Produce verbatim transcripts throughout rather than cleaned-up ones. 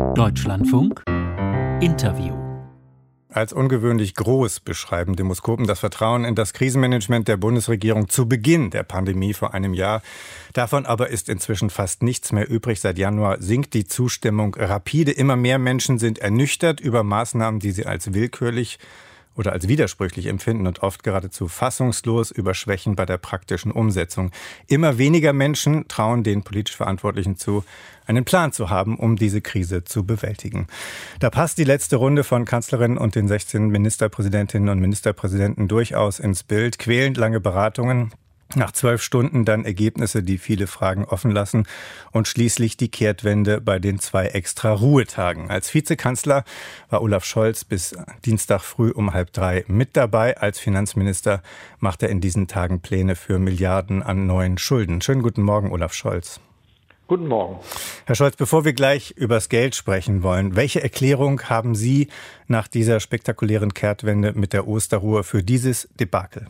Deutschlandfunk Interview. Als ungewöhnlich groß beschreiben Demoskopen das Vertrauen in das Krisenmanagement der Bundesregierung zu Beginn der Pandemie vor einem Jahr. Davon aber ist inzwischen fast nichts mehr übrig. Seit Januar sinkt die Zustimmung rapide. Immer mehr Menschen sind ernüchtert über Maßnahmen, die sie als willkürlich oder als widersprüchlich empfinden und oft geradezu fassungslos über Schwächen bei der praktischen Umsetzung. Immer weniger Menschen trauen den politisch Verantwortlichen zu, einen Plan zu haben, um diese Krise zu bewältigen. Da passt die letzte Runde von Kanzlerin und den sechzehn Ministerpräsidentinnen und Ministerpräsidenten durchaus ins Bild. Quälend lange Beratungen. Nach zwölf Stunden dann Ergebnisse, die viele Fragen offen lassen und schließlich die Kehrtwende bei den zwei extra Ruhetagen. Als Vizekanzler war Olaf Scholz bis Dienstag früh um halb drei mit dabei. Als Finanzminister macht er in diesen Tagen Pläne für Milliarden an neuen Schulden. Schönen guten Morgen, Olaf Scholz. Guten Morgen. Herr Scholz, bevor wir gleich übers Geld sprechen wollen, welche Erklärung haben Sie nach dieser spektakulären Kehrtwende mit der Osterruhe für dieses Debakel?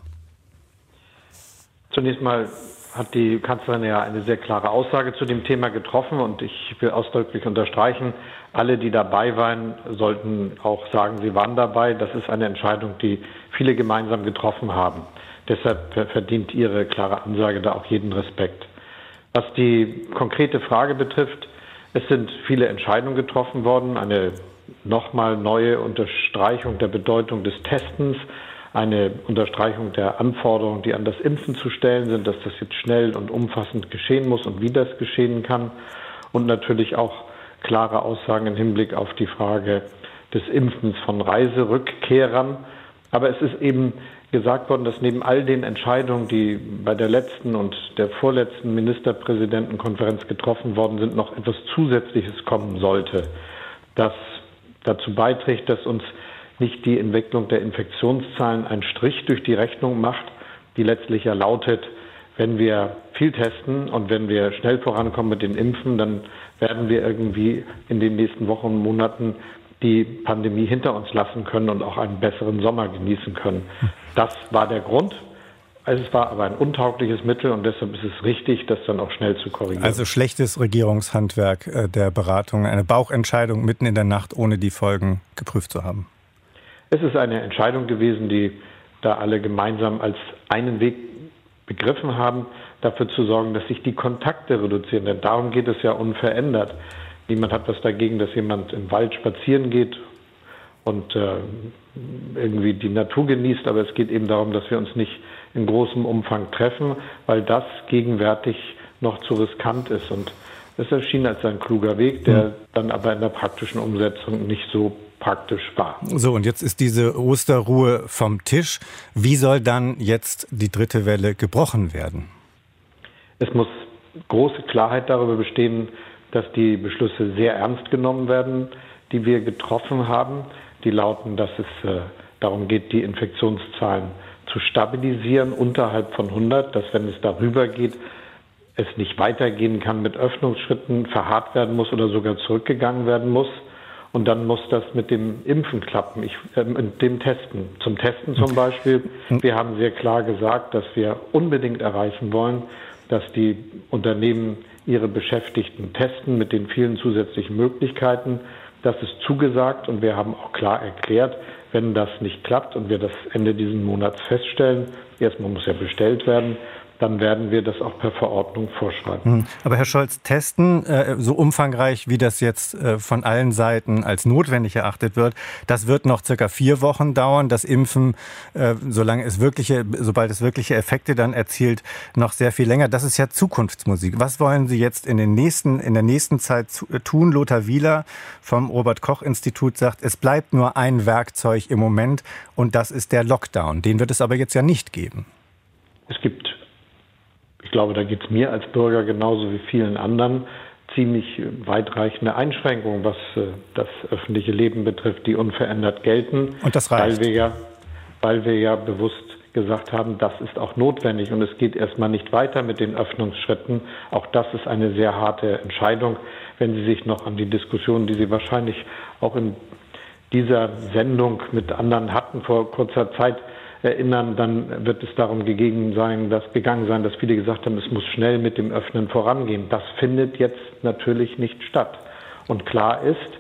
Zunächst mal hat die Kanzlerin ja eine sehr klare Aussage zu dem Thema getroffen und ich will ausdrücklich unterstreichen, alle, die dabei waren, sollten auch sagen, sie waren dabei. Das ist eine Entscheidung, die viele gemeinsam getroffen haben. Deshalb verdient Ihre klare Ansage da auch jeden Respekt. Was die konkrete Frage betrifft, es sind viele Entscheidungen getroffen worden, eine nochmal neue Unterstreichung der Bedeutung des Testens, eine Unterstreichung der Anforderungen, die an das Impfen zu stellen sind, dass das jetzt schnell und umfassend geschehen muss und wie das geschehen kann. Und natürlich auch klare Aussagen im Hinblick auf die Frage des Impfens von Reiserückkehrern. Aber es ist eben gesagt worden, dass neben all den Entscheidungen, die bei der letzten und der vorletzten Ministerpräsidentenkonferenz getroffen worden sind, noch etwas Zusätzliches kommen sollte, das dazu beiträgt, dass uns nicht die Entwicklung der Infektionszahlen einen Strich durch die Rechnung macht, die letztlich ja lautet, wenn wir viel testen und wenn wir schnell vorankommen mit den Impfen, dann werden wir irgendwie in den nächsten Wochen und Monaten die Pandemie hinter uns lassen können und auch einen besseren Sommer genießen können. Das war der Grund. Es war aber ein untaugliches Mittel und deshalb ist es richtig, das dann auch schnell zu korrigieren. Also schlechtes Regierungshandwerk der Beratung, eine Bauchentscheidung mitten in der Nacht, ohne die Folgen geprüft zu haben. Es ist eine Entscheidung gewesen, die da alle gemeinsam als einen Weg begriffen haben, dafür zu sorgen, dass sich die Kontakte reduzieren. Denn darum geht es ja unverändert. Niemand hat was dagegen, dass jemand im Wald spazieren geht und äh, irgendwie die Natur genießt. Aber es geht eben darum, dass wir uns nicht in großem Umfang treffen, weil das gegenwärtig noch zu riskant ist. Und es erschien als ein kluger Weg, der dann aber in der praktischen Umsetzung nicht so praktisch war. So, und jetzt ist diese Osterruhe vom Tisch. Wie soll dann jetzt die dritte Welle gebrochen werden? Es muss große Klarheit darüber bestehen, dass die Beschlüsse sehr ernst genommen werden, die wir getroffen haben. Die lauten, dass es äh, darum geht, die Infektionszahlen zu stabilisieren unterhalb von hundert, dass wenn es darüber geht, es nicht weitergehen kann mit Öffnungsschritten, verharrt werden muss oder sogar zurückgegangen werden muss. Und dann muss das mit dem Impfen klappen, ich, äh, mit dem Testen. Zum Testen zum Beispiel. Wir haben sehr klar gesagt, dass wir unbedingt erreichen wollen, dass die Unternehmen ihre Beschäftigten testen mit den vielen zusätzlichen Möglichkeiten. Das ist zugesagt und wir haben auch klar erklärt, wenn das nicht klappt und wir das Ende dieses Monats feststellen, erstmal muss ja bestellt werden, dann werden wir das auch per Verordnung vorschreiben. Aber Herr Scholz, testen, äh, so umfangreich, wie das jetzt äh, von allen Seiten als notwendig erachtet wird, das wird noch circa vier Wochen dauern. Das Impfen, äh, solange es wirkliche, sobald es wirkliche Effekte dann erzielt, noch sehr viel länger. Das ist ja Zukunftsmusik. Was wollen Sie jetzt in den nächsten, in der nächsten Zeit zu, äh, tun? Lothar Wieler vom Robert-Koch-Institut sagt, es bleibt nur ein Werkzeug im Moment und das ist der Lockdown. Den wird es aber jetzt ja nicht geben. Es gibt Ich glaube, da geht es mir als Bürger genauso wie vielen anderen ziemlich weitreichende Einschränkungen, was äh, das öffentliche Leben betrifft, die unverändert gelten. Und das reicht. Weil wir ja, weil wir ja bewusst gesagt haben, das ist auch notwendig und es geht erstmal nicht weiter mit den Öffnungsschritten. Auch das ist eine sehr harte Entscheidung. Wenn Sie sich noch an die Diskussion, die Sie wahrscheinlich auch in dieser Sendung mit anderen hatten vor kurzer Zeit, erinnern, dann wird es darum gegangen sein, dass, gegangen sein, dass viele gesagt haben, es muss schnell mit dem Öffnen vorangehen. Das findet jetzt natürlich nicht statt. Und klar ist,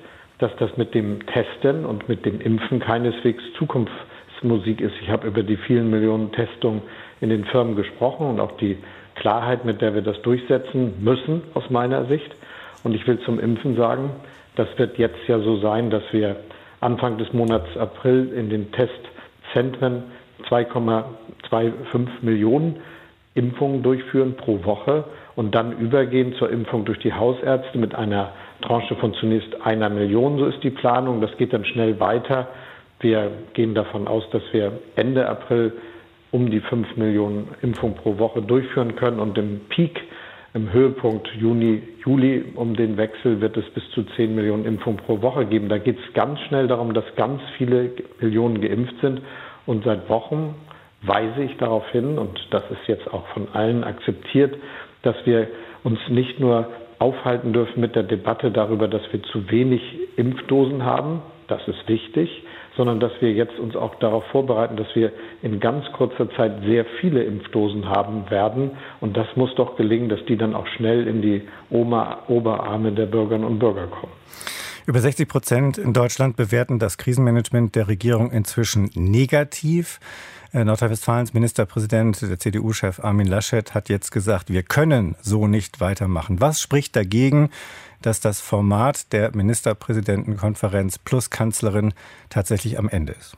dass das mit dem Testen und mit dem Impfen keineswegs Zukunftsmusik ist. Ich habe über die vielen Millionen Testungen in den Firmen gesprochen und auch die Klarheit, mit der wir das durchsetzen müssen, aus meiner Sicht. Und ich will zum Impfen sagen, das wird jetzt ja so sein, dass wir Anfang des Monats April in den Testzentren zwei Komma fünfundzwanzig Millionen Impfungen durchführen pro Woche und dann übergehen zur Impfung durch die Hausärzte mit einer Tranche von zunächst einer Million. So ist die Planung. Das geht dann schnell weiter. Wir gehen davon aus, dass wir Ende April um die fünf Millionen Impfungen pro Woche durchführen können und im Peak, im Höhepunkt Juni, Juli um den Wechsel wird es bis zu zehn Millionen Impfungen pro Woche geben. Da geht es ganz schnell darum, dass ganz viele Millionen geimpft sind und seit Wochen weise ich darauf hin, und das ist jetzt auch von allen akzeptiert, dass wir uns nicht nur aufhalten dürfen mit der Debatte darüber, dass wir zu wenig Impfdosen haben, das ist wichtig, sondern dass wir jetzt uns auch darauf vorbereiten, dass wir in ganz kurzer Zeit sehr viele Impfdosen haben werden. Und das muss doch gelingen, dass die dann auch schnell in die Oma, Oberarme der Bürgerinnen und Bürger kommen. Über sechzig Prozent in Deutschland bewerten das Krisenmanagement der Regierung inzwischen negativ. Nordrhein-Westfalens Ministerpräsident, der C D U-Chef Armin Laschet, hat jetzt gesagt, wir können so nicht weitermachen. Was spricht dagegen, dass das Format der Ministerpräsidentenkonferenz plus Kanzlerin tatsächlich am Ende ist?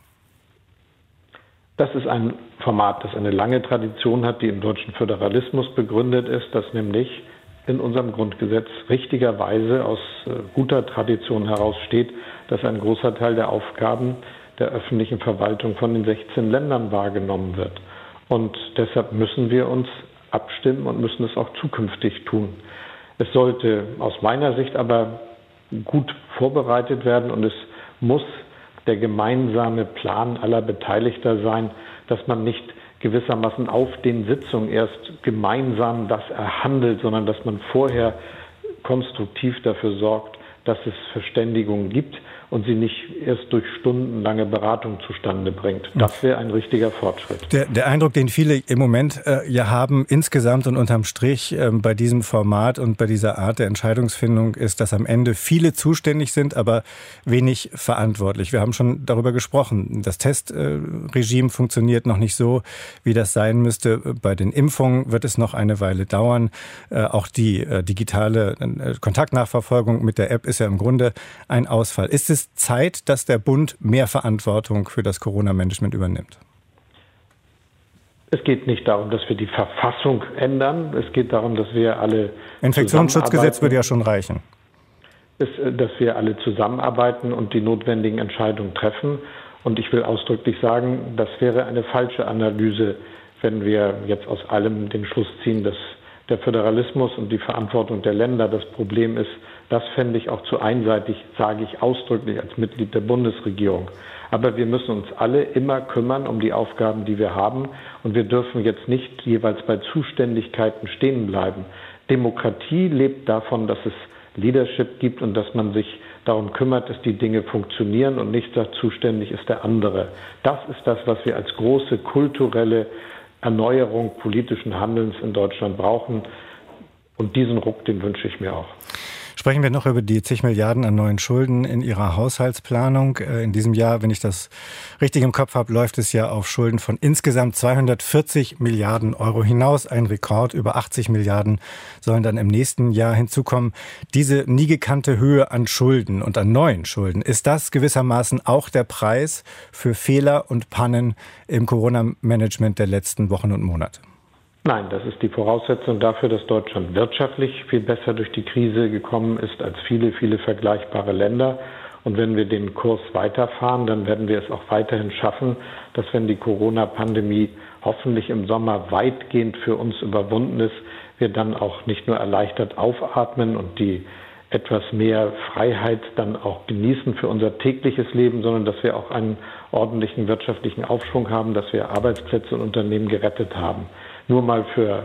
Das ist ein Format, das eine lange Tradition hat, die im deutschen Föderalismus begründet ist, das nämlich in unserem Grundgesetz richtigerweise aus guter Tradition heraus steht, dass ein großer Teil der Aufgaben der öffentlichen Verwaltung von den sechzehn Ländern wahrgenommen wird. Und deshalb müssen wir uns abstimmen und müssen es auch zukünftig tun. Es sollte aus meiner Sicht aber gut vorbereitet werden und es muss der gemeinsame Plan aller Beteiligter sein, dass man nicht gewissermaßen auf den Sitzungen erst gemeinsam das erhandelt, sondern dass man vorher konstruktiv dafür sorgt, dass es Verständigungen gibt und sie nicht erst durch stundenlange Beratung zustande bringt. Das wäre ein richtiger Fortschritt. Der, der Eindruck, den viele im Moment äh, ja haben, insgesamt und unterm Strich äh, bei diesem Format und bei dieser Art der Entscheidungsfindung, ist, dass am Ende viele zuständig sind, aber wenig verantwortlich. Wir haben schon darüber gesprochen. Das Testregime äh, funktioniert noch nicht so, wie das sein müsste. Bei den Impfungen wird es noch eine Weile dauern. Äh, auch die äh, digitale äh, Kontaktnachverfolgung mit der App ist ja im Grunde ein Ausfall. Ist es Zeit, dass der Bund mehr Verantwortung für das Corona-Management übernimmt? Es geht nicht darum, dass wir die Verfassung ändern. Es geht darum, dass wir alle Infektionsschutzgesetz würde ja schon reichen. Ist, dass wir alle zusammenarbeiten und die notwendigen Entscheidungen treffen. Und ich will ausdrücklich sagen, das wäre eine falsche Analyse, wenn wir jetzt aus allem den Schluss ziehen, dass der Föderalismus und die Verantwortung der Länder das Problem ist. Das fände ich auch zu einseitig, sage ich ausdrücklich als Mitglied der Bundesregierung. Aber wir müssen uns alle immer kümmern um die Aufgaben, die wir haben. Und wir dürfen jetzt nicht jeweils bei Zuständigkeiten stehen bleiben. Demokratie lebt davon, dass es Leadership gibt und dass man sich darum kümmert, dass die Dinge funktionieren und nicht sagt, zuständig ist der andere. Das ist das, was wir als große kulturelle Erneuerung politischen Handelns in Deutschland brauchen. Und diesen Ruck, den wünsche ich mir auch. Sprechen wir noch über die zig Milliarden an neuen Schulden in Ihrer Haushaltsplanung. In diesem Jahr, wenn ich das richtig im Kopf habe, läuft es ja auf Schulden von insgesamt zweihundertvierzig Milliarden Euro hinaus. Ein Rekord, über achtzig Milliarden sollen dann im nächsten Jahr hinzukommen. Diese nie gekannte Höhe an Schulden und an neuen Schulden, ist das gewissermaßen auch der Preis für Fehler und Pannen im Corona-Management der letzten Wochen und Monate? Nein, das ist die Voraussetzung dafür, dass Deutschland wirtschaftlich viel besser durch die Krise gekommen ist als viele, viele vergleichbare Länder. Und wenn wir den Kurs weiterfahren, dann werden wir es auch weiterhin schaffen, dass wenn die Corona-Pandemie hoffentlich im Sommer weitgehend für uns überwunden ist, wir dann auch nicht nur erleichtert aufatmen und die etwas mehr Freiheit dann auch genießen für unser tägliches Leben, sondern dass wir auch einen ordentlichen wirtschaftlichen Aufschwung haben, dass wir Arbeitsplätze und Unternehmen gerettet haben. Nur mal für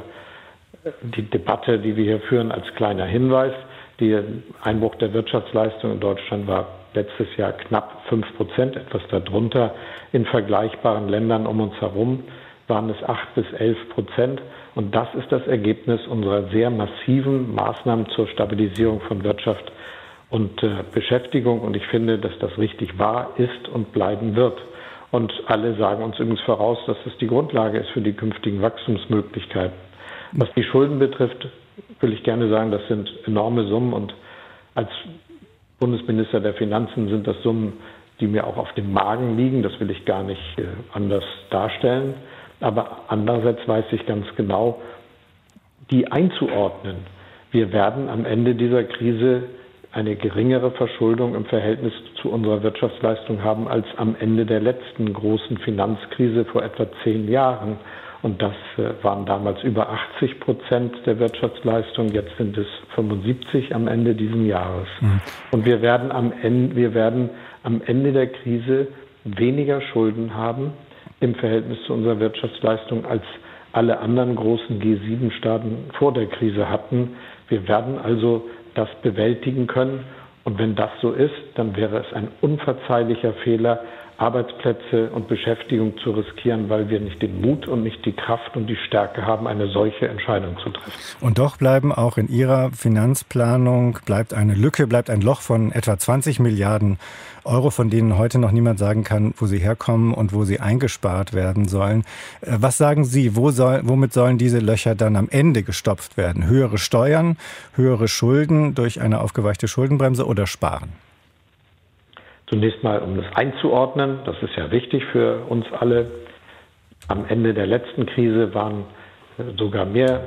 die Debatte, die wir hier führen, als kleiner Hinweis. Der Einbruch der Wirtschaftsleistung in Deutschland war letztes Jahr knapp fünf Prozent, etwas darunter. In vergleichbaren Ländern um uns herum waren es acht bis elf Prozent. Und das ist das Ergebnis unserer sehr massiven Maßnahmen zur Stabilisierung von Wirtschaft und äh, Beschäftigung. Und ich finde, dass das richtig war, ist und bleiben wird. Und alle sagen uns übrigens voraus, dass das die Grundlage ist für die künftigen Wachstumsmöglichkeiten. Was die Schulden betrifft, will ich gerne sagen, das sind enorme Summen. Und als Bundesminister der Finanzen sind das Summen, die mir auch auf dem Magen liegen. Das will ich gar nicht äh, anders darstellen. Aber andererseits weiß ich ganz genau, die einzuordnen. Wir werden am Ende dieser Krise eine geringere Verschuldung im Verhältnis zu unserer Wirtschaftsleistung haben als am Ende der letzten großen Finanzkrise vor etwa zehn Jahren. Und das waren damals über achtzig Prozent der Wirtschaftsleistung. Jetzt sind es fünfundsiebzig am Ende dieses Jahres. Mhm. Und wir werden am Ende, wir werden am Ende der Krise weniger Schulden haben im Verhältnis zu unserer Wirtschaftsleistung als alle anderen großen G sieben Staaten vor der Krise hatten. Wir werden also das bewältigen können. Und wenn das so ist, dann wäre es ein unverzeihlicher Fehler, Arbeitsplätze und Beschäftigung zu riskieren, weil wir nicht den Mut und nicht die Kraft und die Stärke haben, eine solche Entscheidung zu treffen. Und doch bleiben auch in Ihrer Finanzplanung, bleibt eine Lücke, bleibt ein Loch von etwa zwanzig Milliarden Euro, von denen heute noch niemand sagen kann, wo sie herkommen und wo sie eingespart werden sollen. Was sagen Sie, wo soll, womit sollen diese Löcher dann am Ende gestopft werden? Höhere Steuern, höhere Schulden durch eine aufgeweichte Schuldenbremse oder Sparen? Zunächst mal, um das einzuordnen, das ist ja wichtig für uns alle. Am Ende der letzten Krise waren sogar mehr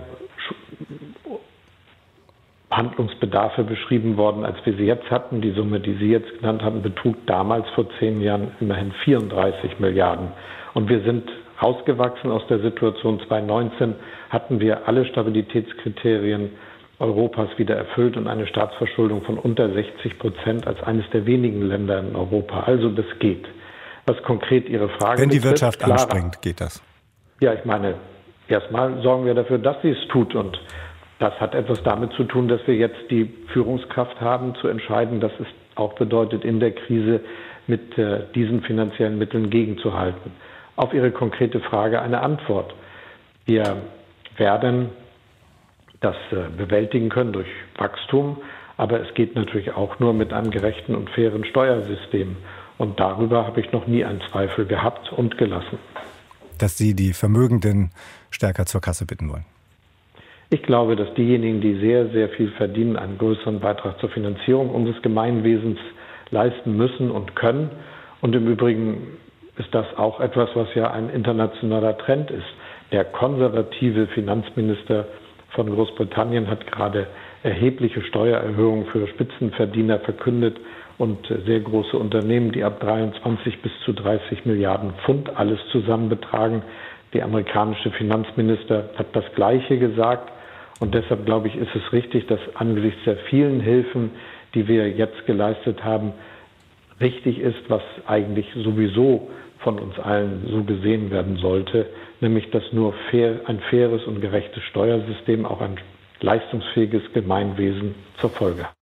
Handlungsbedarfe beschrieben worden, als wir sie jetzt hatten. Die Summe, die Sie jetzt genannt haben, betrug damals vor zehn Jahren immerhin vierunddreißig Milliarden. Und wir sind rausgewachsen aus der Situation. zweitausendneunzehn hatten wir alle Stabilitätskriterien Europas wieder erfüllt und eine Staatsverschuldung von unter sechzig Prozent als eines der wenigen Länder in Europa. Also das geht. Was konkret Ihre Frage Wenn die betrifft, Wirtschaft klarer, anspringt, geht das? Ja, ich meine, erstmal sorgen wir dafür, dass sie es tut. Und das hat etwas damit zu tun, dass wir jetzt die Führungskraft haben, zu entscheiden, dass es auch bedeutet, in der Krise mit äh, diesen finanziellen Mitteln gegenzuhalten. Auf Ihre konkrete Frage eine Antwort. Wir werden das bewältigen können durch Wachstum. Aber es geht natürlich auch nur mit einem gerechten und fairen Steuersystem. Und darüber habe ich noch nie einen Zweifel gehabt und gelassen. Dass Sie die Vermögenden stärker zur Kasse bitten wollen? Ich glaube, dass diejenigen, die sehr, sehr viel verdienen, einen größeren Beitrag zur Finanzierung unseres Gemeinwesens leisten müssen und können. Und im Übrigen ist das auch etwas, was ja ein internationaler Trend ist. Der konservative Finanzminister von Großbritannien hat gerade erhebliche Steuererhöhungen für Spitzenverdiener verkündet und sehr große Unternehmen, die ab dreiundzwanzig bis zu dreißig Milliarden Pfund alles zusammen betragen. Der amerikanische Finanzminister hat das Gleiche gesagt. Und deshalb, glaube ich, ist es richtig, dass angesichts der vielen Hilfen, die wir jetzt geleistet haben, richtig ist, was eigentlich sowieso von uns allen so gesehen werden sollte, nämlich dass nur fair, ein faires und gerechtes Steuersystem auch ein leistungsfähiges Gemeinwesen zur Folge hat.